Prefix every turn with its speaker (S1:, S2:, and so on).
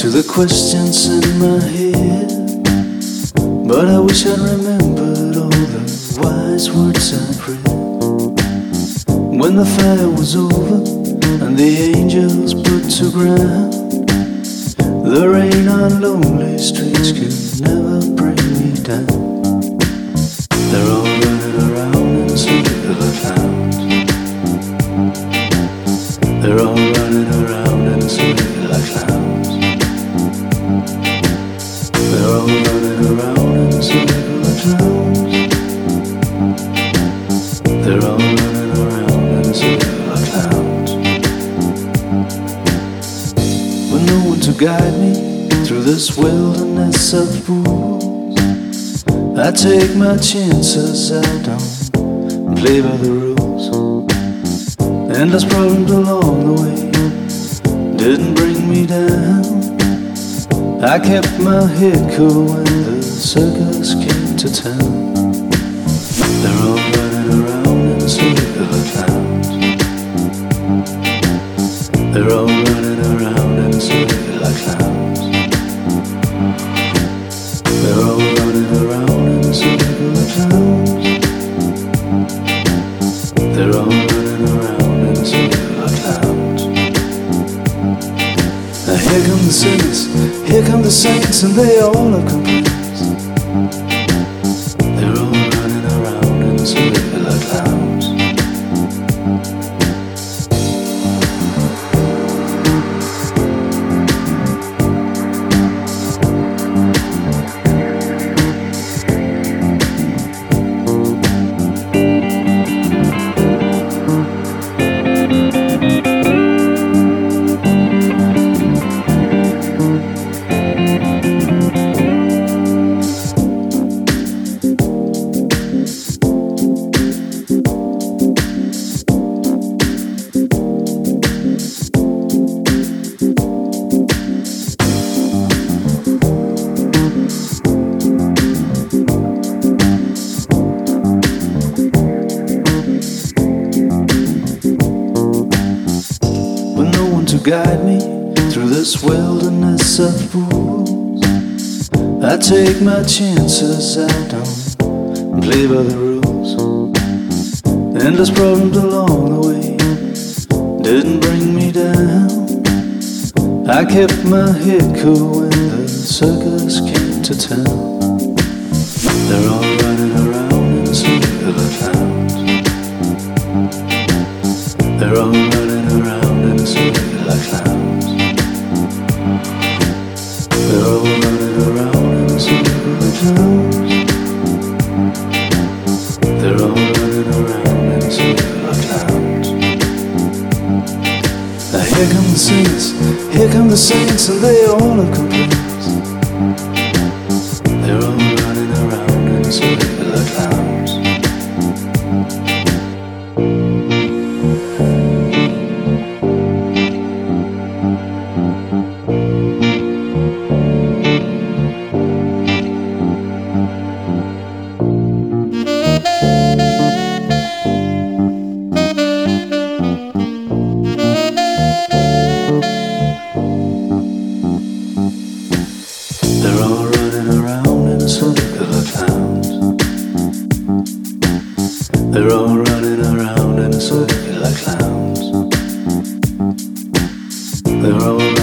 S1: the questions in my head, but I wish I'd remembered all the wise words I read. When the fire was over and the angels put to ground, the rain on lonely streets could never bring me down. They're all running around in circular clowns. They're all running around in circular clowns. They're all running around in circular clowns. They're all running around in circular clowns. With no one to guide me through this wilderness of fools, I take my chances, I don't play by the rules. Endless problems along the way didn't bring me down. I kept my head cool when the circus came to town. They're all running around in circular clowns. They're all running around in circular clowns. They're all running around in circular clowns. They're all running around in circular clowns. Now here come the sinners, here come the saints, and they all have complaints. They're all running around in circular clowns. To guide me through this wilderness of fools, I take my chances, I don't play by the rules. Endless problems along the way didn't bring me down. I kept my head cool when the circus came to town. They're all running around in circular clowns. They're all running around in circular clowns. They're all running around in circular clowns. They're all running around in circular clowns. Now here come the sinners, here come the saints, and they all have complaints. They're all running around in circular clowns. They're all running around in circular clowns. They're all running around in circular clowns. They're all